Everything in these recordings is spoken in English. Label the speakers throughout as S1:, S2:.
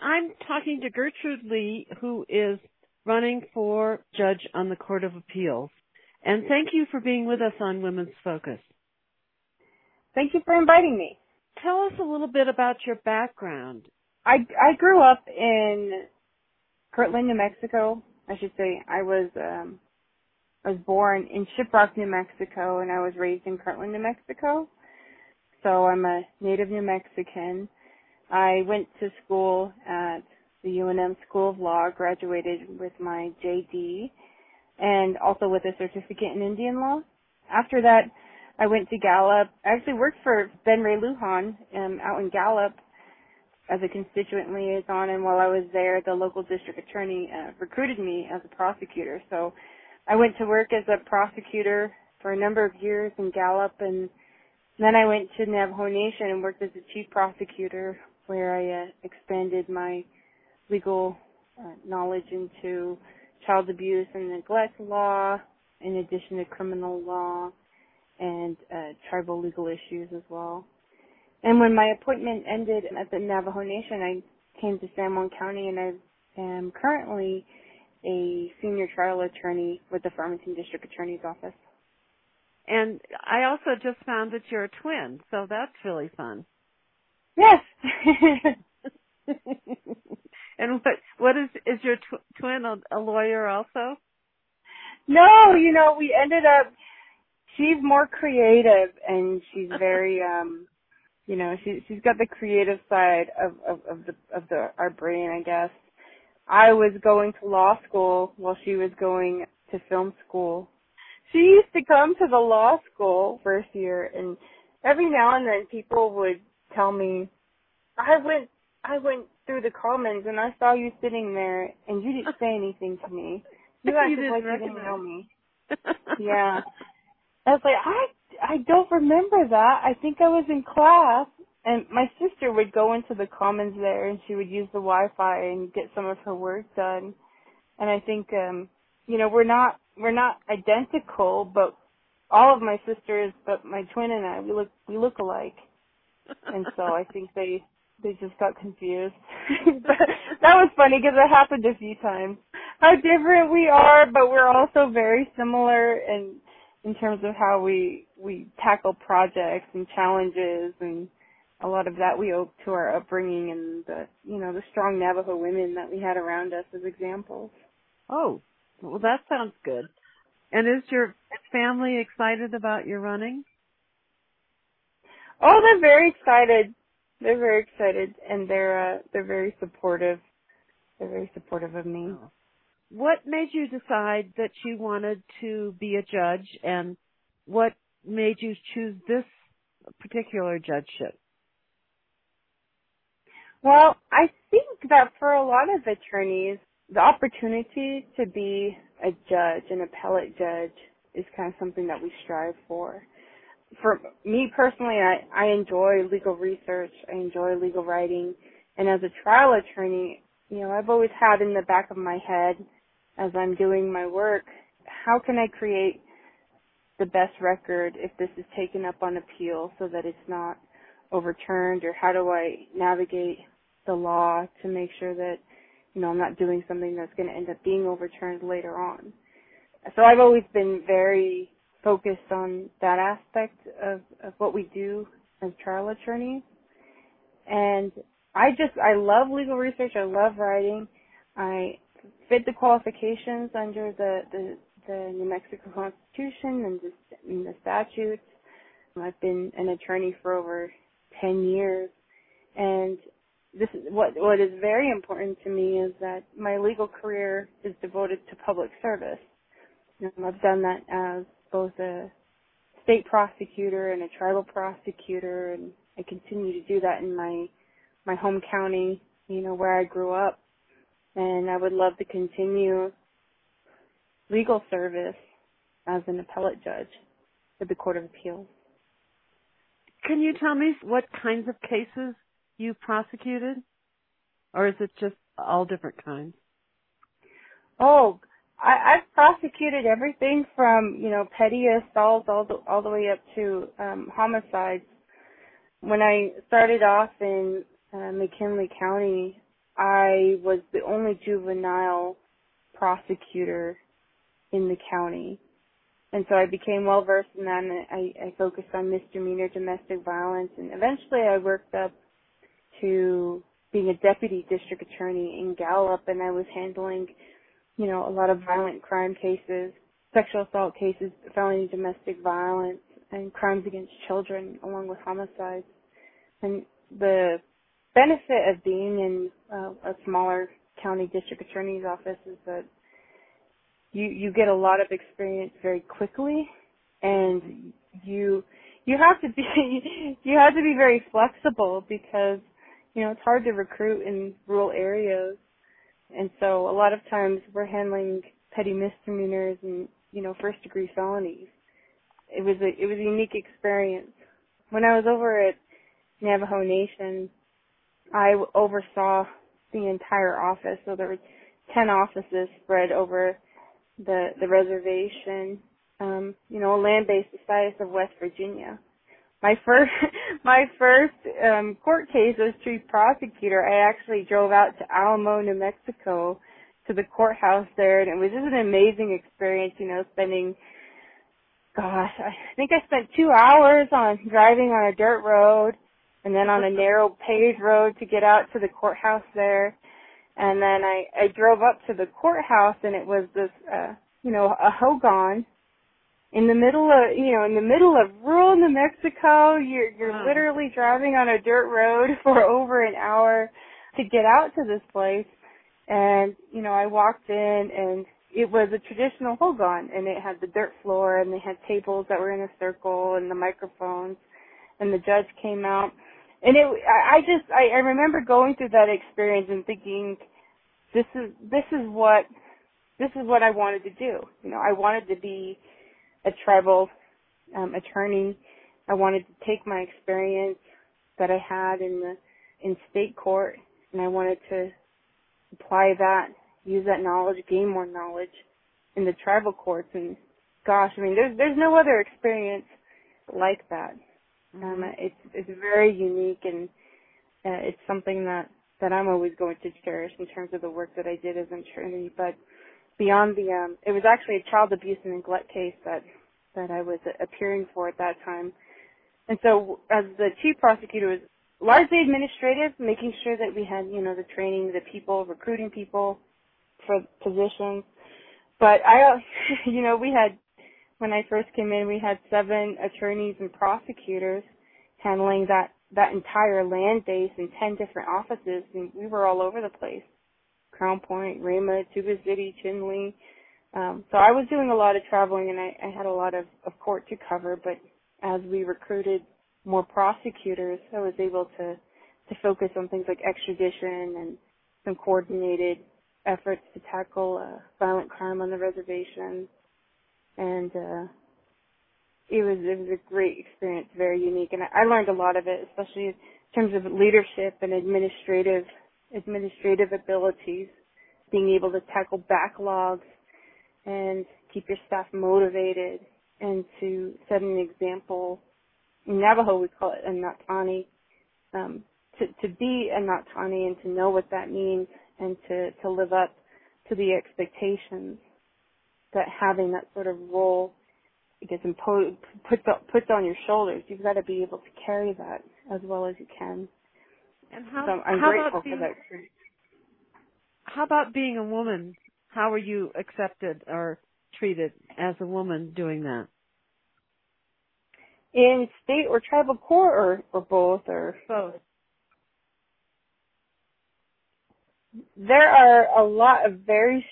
S1: I'm talking to Gertrude Lee, who is running for judge on the Court of Appeals. And thank you for being with us on Women's Focus.
S2: Thank you for inviting me.
S1: Tell us a little bit about your background.
S2: I grew up in Kirtland, New Mexico. I should say I was born in Shiprock, New Mexico, and I was raised in Kirtland, New Mexico. So I'm a native New Mexican. I went to school at the UNM School of Law, graduated with my JD, and also with a certificate in Indian law. After that, I went to Gallup. I actually worked for Ben Ray Lujan out in Gallup as a constituent liaison, and while I was there, the local district attorney recruited me as a prosecutor. So I went to work as a prosecutor for a number of years in Gallup, and then I went to Navajo Nation and worked as a chief prosecutor, where I expanded my legal knowledge into child abuse and neglect law, in addition to criminal law and tribal legal issues as well. And when my appointment ended at the Navajo Nation, I came to San Juan County, and I am currently a senior trial attorney with the Farmington District Attorney's Office.
S1: And I also just found that you're a twin, so that's really fun.
S2: Yes.
S1: And what is your twin a lawyer also?
S2: No, we ended up, she's more creative, and she's very, she's got the creative side of our brain, I guess. I was going to law school while she was going to film school. She used to come to the law school first year, and every now and then people would tell me, I went through the Commons and I saw you sitting there and you didn't say anything to me. You acted like you didn't know me. Yeah. I was like, I don't remember that. I think I was in class. And my sister would go into the Commons there, and she would use the Wi-Fi and get some of her work done. And I think, we're not identical, but all of my sisters, but my twin and I, we look alike. And so I think they just got confused. But that was funny because it happened a few times. How different we are, but we're also very similar in terms of how we tackle projects and challenges, and a lot of that we owe to our upbringing and the strong Navajo women that we had around us as examples.
S1: Oh, well, that sounds good. And is your family excited about your running?
S2: Oh, they're very excited. They're very excited, and they're very supportive. They're very supportive of me.
S1: Oh. What made you decide that you wanted to be a judge, and what made you choose this particular judgeship?
S2: Well, I think that for a lot of attorneys, the opportunity to be a judge, an appellate judge, is kind of something that we strive for. For me personally, I enjoy legal research, I enjoy legal writing, and as a trial attorney, I've always had in the back of my head, as I'm doing my work, how can I create the best record if this is taken up on appeal so that it's not overturned, or how do I navigate the law to make sure that, I'm not doing something that's going to end up being overturned later on. So I've always been very focused on that aspect of what we do as trial attorneys. And I love legal research. I love writing. I fit the qualifications under the New Mexico Constitution and the statutes. I've been an attorney for over 10 years. And this is what is very important to me is that my legal career is devoted to public service. I've done that as both a state prosecutor and a tribal prosecutor, and I continue to do that in my home county, where I grew up. And I would love to continue legal service as an appellate judge at the Court of Appeals.
S1: Can you tell me what kinds of cases you prosecuted? Or is it just all different kinds?
S2: Oh, I've prosecuted everything from, petty assaults all the way up to homicides. When I started off in McKinley County, I I was the only juvenile prosecutor in the county. And so I became well versed in that, and I focused on misdemeanor domestic violence, and eventually I worked up to being a deputy district attorney in Gallup, and I was handling, you know, a lot of violent crime cases, sexual assault cases, felony domestic violence, and crimes against children, along with homicides. And the benefit of being in a smaller county district attorney's office is that you get a lot of experience very quickly, and you have to be very flexible because, you know, it's hard to recruit in rural areas. And so a lot of times we're handling petty misdemeanors and, you know, first degree felonies. It was a unique experience. When I was over at Navajo Nation, I oversaw the entire office. So there were 10 offices spread over the reservation, you know, a land base the size of West Virginia. My first court case as chief prosecutor, I actually drove out to Alamo, New Mexico, to the courthouse there, and it was just an amazing experience, you know, spending, gosh, I think I spent 2 hours on driving on a dirt road and then on a narrow paved road to get out to the courthouse there. And then I drove up to the courthouse, and it was this, you know, a hogan in the middle of rural New Mexico. You're literally driving on a dirt road for over an hour to get out to this place. And, you know, I walked in, and it was a traditional hogan, and it had the dirt floor, and they had tables that were in a circle and the microphones, and the judge came out. And I remember going through that experience and thinking, this is what I wanted to do. You know, I wanted to be a tribal attorney. I wanted to take my experience that I had in state court, and I wanted to apply that, use that knowledge, gain more knowledge in the tribal courts. And gosh, I mean, there's no other experience like that. It's very unique, and it's something that I'm always going to cherish in terms of the work that I did as an attorney. But beyond it was actually a child abuse and neglect case that I was appearing for at that time. And so as the chief prosecutor, it was largely administrative, making sure that we had, you know, the training, the people, recruiting people for positions. But you know, when I first came in, we had 7 attorneys and prosecutors handling that entire land base in 10 different offices, and we were all over the place. Crown Point, Rama, Tuba City, Chinle. So I was doing a lot of traveling, and I had a lot of court to cover, but as we recruited more prosecutors, I was able to focus on things like extradition and some coordinated efforts to tackle violent crime on the reservation. And it was a great experience, very unique, and I learned a lot of it, especially in terms of leadership and administrative abilities, being able to tackle backlogs and keep your staff motivated, and to set an example. In Navajo, we call it a Natani, to be a Natani and to know what that means, and to live up to the expectations that having that sort of role gets imposed, puts on your shoulders. You've got to be able to carry that as well as you can.
S1: And
S2: so I'm grateful for that experience.
S1: How about being a woman? How were you accepted or treated as a woman doing that?
S2: In state or tribal court, or both? Or
S1: both.
S2: There are a lot of very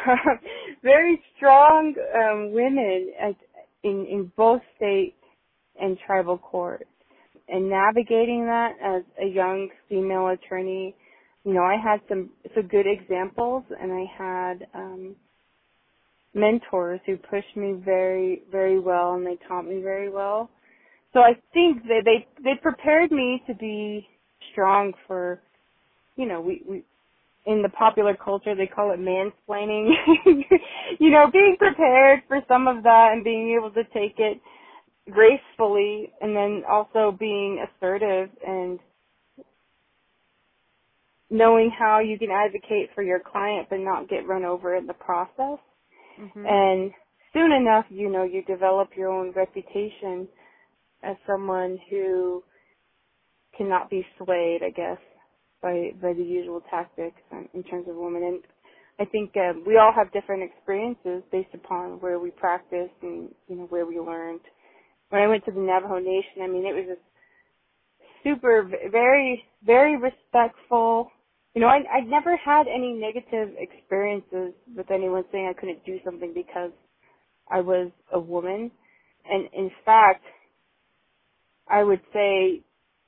S2: strong women in both state and tribal court. And navigating that as a young female attorney, you know, I had some good examples, and I had mentors who pushed me very, very well, and they taught me very well. So I think that they prepared me to be strong for, you know, we in the popular culture they call it mansplaining. You know, being prepared for some of that and being able to take it gracefully, and then also being assertive and knowing how you can advocate for your client but not get run over in the process.
S1: Mhm.
S2: And soon enough, you develop your own reputation as someone who cannot be swayed, I guess, by the usual tactics in terms of women. And I think we all have different experiences based upon where we practiced and where we learned. When I went to the Navajo Nation, I mean, it was a super, very, very respectful. I'd never had any negative experiences with anyone saying I couldn't do something because I was a woman. And in fact, I would say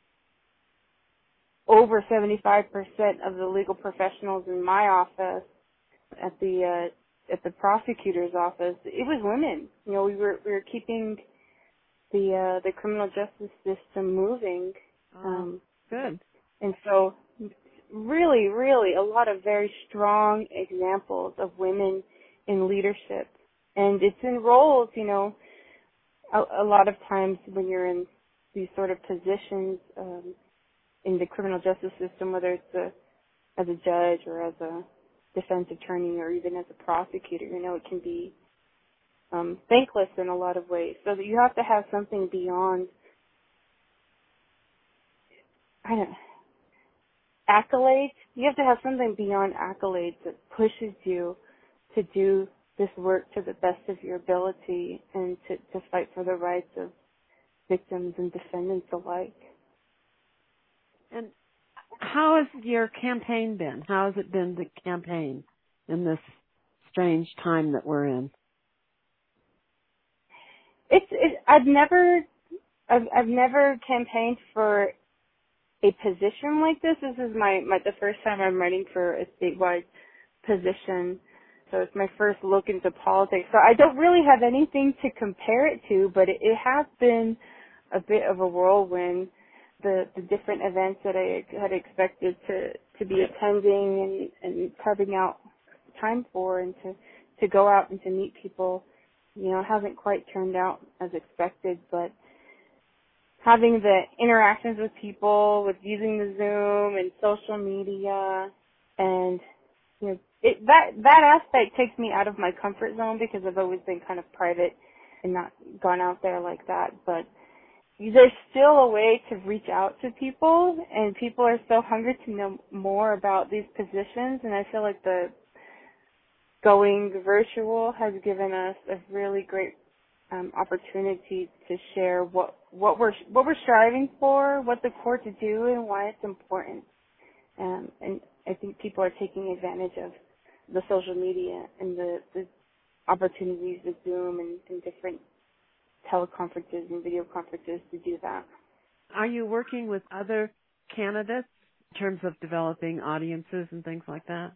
S2: over 75% of the legal professionals in my office at the prosecutor's office, it was women. We were keeping the criminal justice system moving.
S1: Good.
S2: And so really, really a lot of very strong examples of women in leadership. And it's in roles, a lot of times when you're in these sort of positions in the criminal justice system, whether it's as a judge or as a defense attorney or even as a prosecutor, it can be thankless in a lot of ways. So that you have to have something beyond, accolades. You have to have something beyond accolades that pushes you to do this work to the best of your ability and to fight for the rights of victims and defendants alike.
S1: And how has your campaign been? How has it been to campaign in this strange time that we're in? I've never campaigned for a position like this. This is the first time I'm running for a statewide position. So it's my first look into politics. So I don't really have anything to compare it to, but it has been a bit of a whirlwind. The different events that I had expected to be attending and carving out time for and to go out and to meet people, hasn't quite turned out as expected, but having the interactions with people, with using the Zoom and social media, and that aspect takes me out of my comfort zone because I've always been kind of private and not gone out there like that. But there's still a way to reach out to people, and people are so hungry to know more about these positions. And I feel like the going virtual has given us a really great opportunity to share what we're striving for, what the courts do, and why it's important. And I think people are taking advantage of the social media and the opportunities with Zoom and different teleconferences and video conferences to do that. Are you working with other candidates in terms of developing audiences and things like that?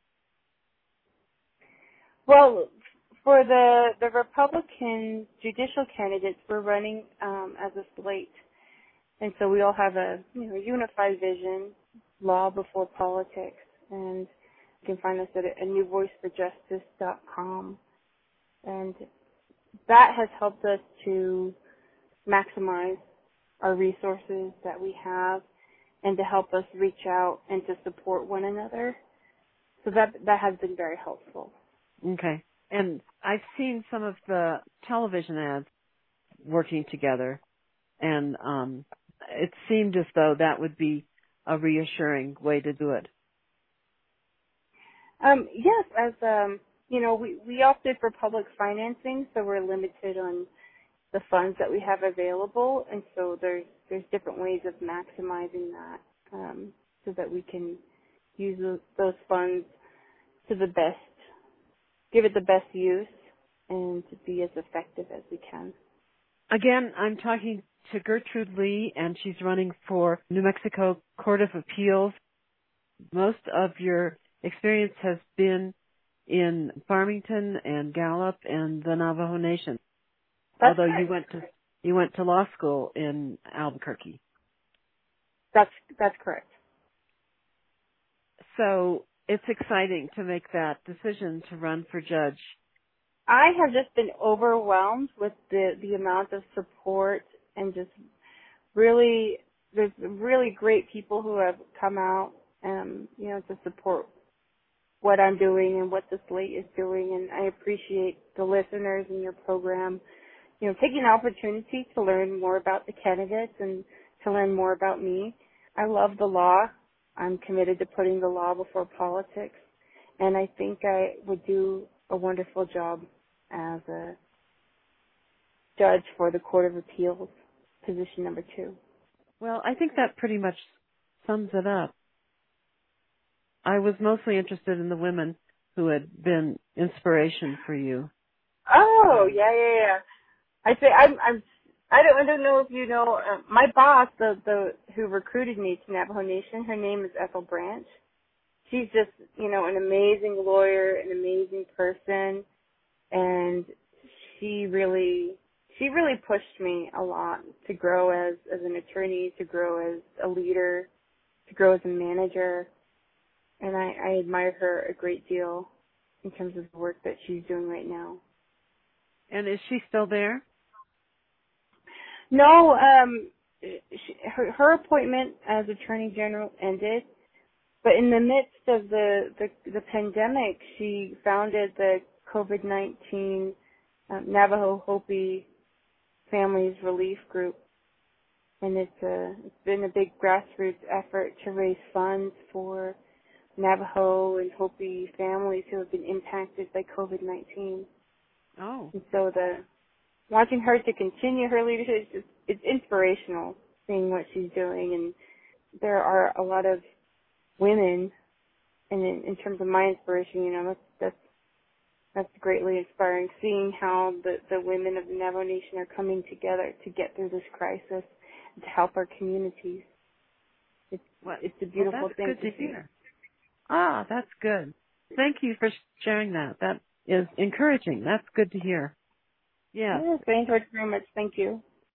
S2: Well, for the Republican judicial candidates, we're running as a slate, and so we all have a unified vision, law before politics, and you can find us at anewvoiceforjustice.com, and that has helped us to maximize our resources that we have, and to help us reach out and to support one another. So that has been very helpful.
S1: Okay. And I've seen some of the television ads working together, and it seemed as though that would be a reassuring way to do it.
S2: Yes, as we opted for public financing, so we're limited on the funds that we have available, and so there's different ways of maximizing that so that we can use those funds to the best, give it the best use, and to be as effective as we can.
S1: Again, I'm talking to Gertrude Lee, and she's running for New Mexico Court of Appeals. Most of your experience has been in Farmington and Gallup and the Navajo Nation.
S2: That's
S1: although
S2: right.
S1: you went to law school in Albuquerque.
S2: That's correct.
S1: So it's exciting to make that decision to run for judge.
S2: I have just been overwhelmed with the amount of support, and just really, there's really great people who have come out
S1: to support what I'm doing and what the Slate is doing. And I appreciate the listeners in your program, taking the opportunity to learn more about the candidates and to learn more about me. I love the law. I'm committed to putting the law before politics. And I think I would do a wonderful job as a judge for the Court of Appeals, position number 2.
S2: Well, I think that pretty much sums it up. I was mostly interested in the women who had been inspiration for you.
S1: Oh, yeah. I say I don't know if you know my boss, the who recruited me to Navajo Nation. Her name is Ethel Branch. She's just an amazing lawyer, an amazing person, and she really pushed me a lot to grow as an attorney, to grow as a leader, to grow as a manager, and I admire her a great deal in terms of the work that she's doing right now.
S2: And is she still there?
S1: No, her appointment as Attorney General ended, but in the midst of the pandemic, she founded the COVID-19 Navajo Hopi Families Relief Group, and it's been a big grassroots effort to raise funds for Navajo and Hopi families who have been impacted by COVID-19.
S2: Oh.
S1: And so watching her to continue her leadership, it's inspirational seeing what she's doing. And there are a lot of women, and in terms of my inspiration, that's greatly inspiring, seeing how the women of the Navajo Nation are coming together to get through this crisis and to help our communities. It's a beautiful thing
S2: to
S1: see.
S2: Hear. Ah, that's good. Thank you for sharing that. That is encouraging. That's good to hear. Yeah.
S1: Yes, thank you very much. Thank you.